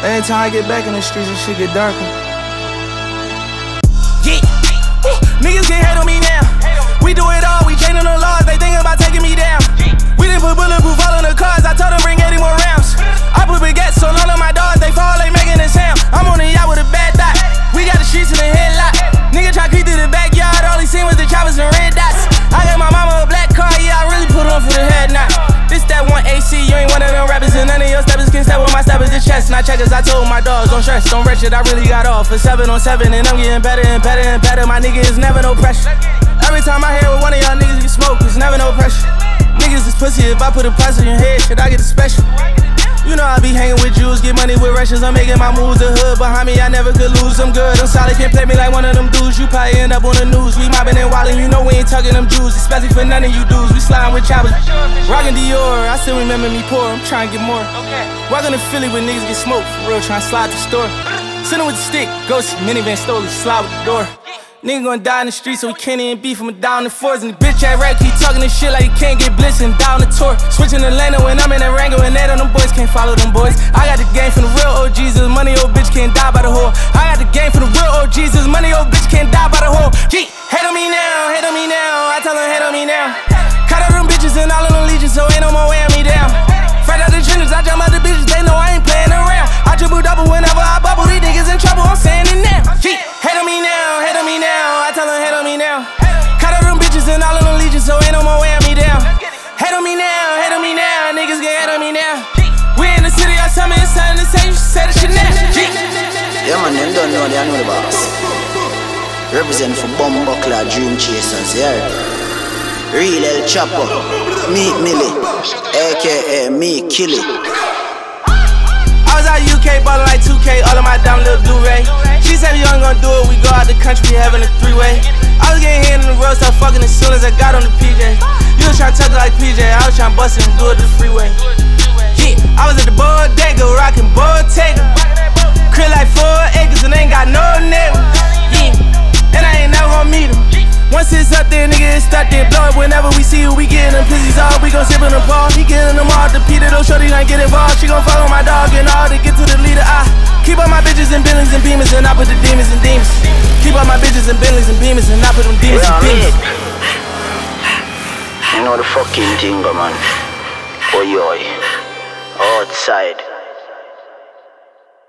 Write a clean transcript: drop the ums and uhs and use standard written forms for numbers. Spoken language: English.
Every time I get back in the streets, this shit get darker. Yeah. Niggas can hate on me now. We do it all, we changing the laws, they thinking about taking me down. We didn't put bulletproof all in the cars, I told them bring 80 more rounds. I put baguettes on all of my dogs, they fall, they making a sound. I'm on the yacht with a bad dot, we got the streets in the headlock. Nigga try creep through the backyard, all he seen was the choppers and red dots. I got my mama a black car, yeah, I really put on for the head knot. This that one AC, you ain't one of them rappers, and none of your steppers can step with my steppers. The chest, not checkers. I told my dogs, don't stress, don't rush it. I really got off for 7 on 7, and I'm getting better and better and better. My nigga is never no pressure. Every time I hear with one of y'all niggas get smoke, it's never no pressure. Niggas is pussy, if I put a price on your head, should I get the special? You know I be hanging with Jews, get money with Russians. I'm making my moves, the hood behind me, I never could lose. I'm good, I'm solid, can't play me like one of them dudes. You probably end up on the news. We mobbing and wildin', you know we ain't tugging them Jews, especially for none of you dudes. We sliding with choppers, rockin' Dior. I still remember me poor, I'm trying to get more. Walking to Philly when niggas get smoked, for real, trying to slide the store. Sitting with the stick, ghosty, minivan stole it, slide with the door. Nigga gonna die in the street, so we can't even beef him down the fours. And the bitch at rap keep talking this shit like he can't get blitzed and down the tour. Switching the lane when I'm in the Rango and that on them boys can't follow them boys. I got the game from the real OGs, this money old bitch can't die by the whore. I got the game from the real OGs, this money old bitch can't die by the whore. Gee, hate on me now, hate on me now. I tell them hate on me now. Cut out them bitches and all of them legions, so ain't no more wearing me down. Fresh out the trenches, I jump out the bitches, they know I ain't playing around. I dribble double whenever I bubble, these niggas in trouble, I'm saying it now. Gee, hate on me now, hate on me now. I tell them hate on me now. Cut out them bitches and all of them legions, so ain't no more wearing me down. Hate on me now, niggas get hate on me now. We in the city, I tell me it's something to say, you should say the shit now. Gee. Yeah man, them don't know, they know the boss. Represent for Bumbuckler Dream Chasers, yeah. Real El Chapo, Meek Millie, aka Me Killy. I was out UK ballin' like 2K, all of my dumb little do-ray. She said we ain't gonna do it, we go out the country, we having a 3-way. I was getting hit in the road, start fucking as soon as I got on the PJ. You was tryna tuck it like PJ, I was tryna bust it and do it the freeway. Yeah, I was at the bodega, rockin' Bottega. Crib like 4 acres and ain't got no neighbor. Yeah, and I ain't never gonna meet him. Once it's up there, nigga, it's stuck there. Blow it whenever we see who we gettin' them pussies off. We gon' sip in the ball, he gettin' them all. The Peter, those shorties ain't get involved. She gon' follow my dog and all to get to the leader. I keep all my bitches in Bentleys and Beamers, and I put the demons in demons. Keep all my bitches in Bentleys and Beamers, and I put them demons in demons. You know the fucking thing, man. Oi, outside.